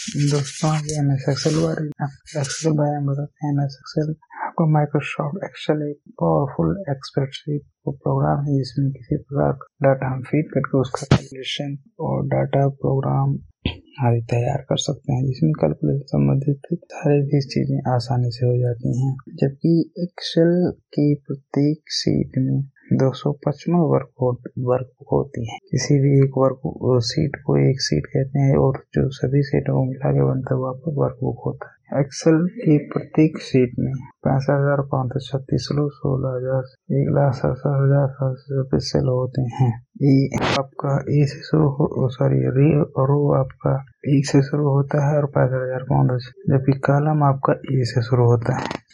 दोस्तों आज MS Excel बताते हैं। MS एक्सेल आपका माइक्रोसॉफ्ट एक्सेल एक पावरफुल स्प्रेडशीट प्रोग्राम है जिसमें किसी प्रकार का डाटा हम फीड करके उसका कैलकुलेशन और डाटा प्रोग्राम आदि तैयार कर सकते हैं, जिसमें कैलकुलेशन संबंधित सारी भी चीजें आसानी से हो जाती हैं। जबकि एक्सेल की प्रत्येक शीट में 255 वर्क होती है। किसी भी एक शीट को एक शीट कहते हैं और जो सभी शीटों को मिला के बनता है वो आपका वर्कबुक होता है। एक्सेल की प्रत्येक शीट में 65,536 रो, 16,000, 1,67,726 सेल होते हैं। ये आपका ए से शुरू रो आपका एक से शुरू होता है और 65,500, जबकि कॉलम आपका ए से शुरू होता है।